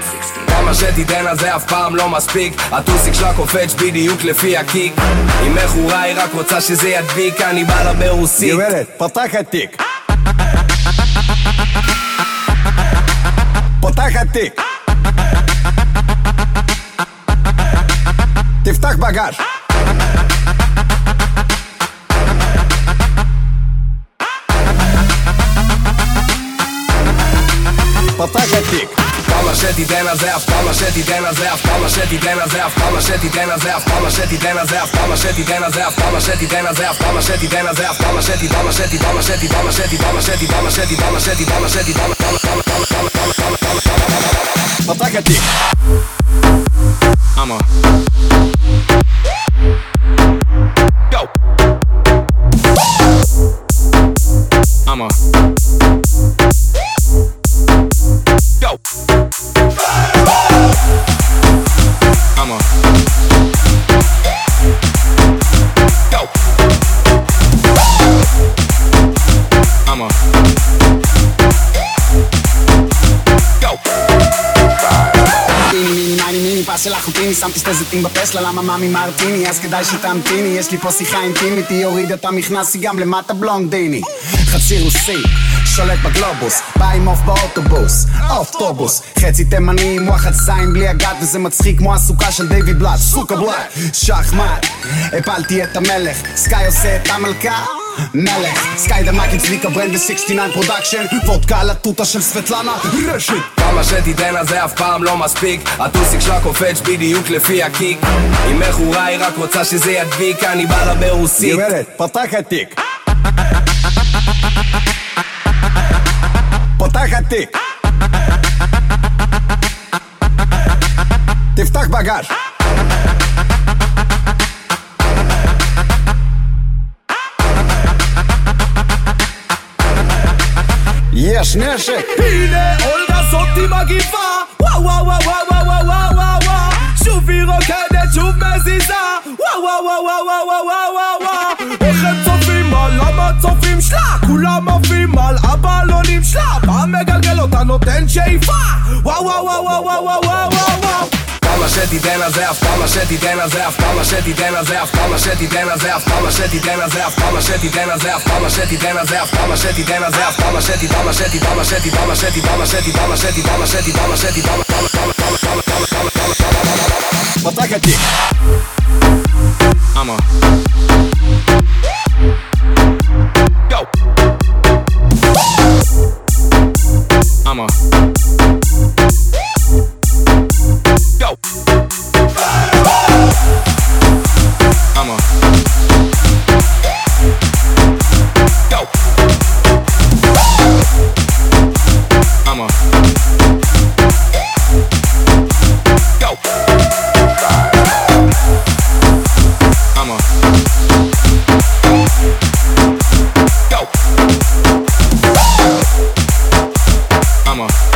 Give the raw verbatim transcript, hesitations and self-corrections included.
כמה שתיתן על זה אף פעם לא מספיק, הטוסיק שלה קופץ בדיוק לפי הקיק. אם מכורה היא רק רוצה שזה ידביק, אני בא לה ברוסית. גברת, פתח התיק, פתח התיק, תפתח בגש. פתח התיק. כמה שתיתן על זה אף כמה שתיתן על זה אף כמה שתיתן על זה אף כמה שתיתן על זה אף כמה שתיתן על זה אף כמה שתיתן על זה אף כמה שתיתן על זה אף כמה שתיתן על זה אף כמה שתיתן על זה אף כמה שתיתן על זה אף כמה שתיתן על זה אף כמה שתיתן על זה אף כמה שתיתן פתח התיק. I'ma go. I'ma go. I'ma go. I'ma go. פס של אחוטיני, שמתי שתי זיתים בפסלה, למה מאמי מרטיני, אז כדאי שתמתיני, יש לי פה שיחה אינטימית, היא הורידה את המכנס, היא גם למטה בלונדיני. חצי רוסי, שולט בגלובוס, בא עם אוף באוטובוס, אוטובוס, חצי תימני עם וואחד זין בלי הגת, וזה מצחיק כמו הסוכה של דיוויד בלאט, סוכה בלאט, שחמט, הפלתי את המלך, סקאי עושה את המלכה, מלך, סקאי דמק הצליק הברנד ב-שישים ותשע פרודקשן, וודקה על הטוטה של סבטלנה, רשת. כמה שתיתן על זה אף פעם לא מספיק, הטוסיק שלה קופץ בדיוק לפי הקיק. אם מכורה היא רק רוצה שזה ידביק, אני בא לה ברוסית. גברת, פתח התיק, פתח התיק, תפתח בגש. יש נשק. הנה אולגה זאתי מגיפה, וואו וואו וואו וואו וואו וואו וואו וואו, שוב היא רוקדת, שוב מזיזה, וואו וואו וואו וואו וואו וואו וואו. איך הם צופים על המצופים שלה, כולם עפים על הבלונים שלה, בא מגלגל אותה נותן שאיפה, וואו וואו וואו וואו וואו וואו וואו. כמה שתיתן על זה אף כמה שתיתן על זה אף כמה שתיתן על זה אף כמה שתיתן על זה אף כמה שתיתן על זה אף כמה שתיתן על זה אף כמה שתיתן על זה אף כמה שתיתן על זה אף כמה שתיתן על זה אף כמה שתיתן על זה אף כמה שתיתן על זה אף כמה שתיתן על זה אף כמה שתיתן על זה פתח התיק. I'ma go. I'ma go. I'ma go. I'ma go. I'ma go. I'ma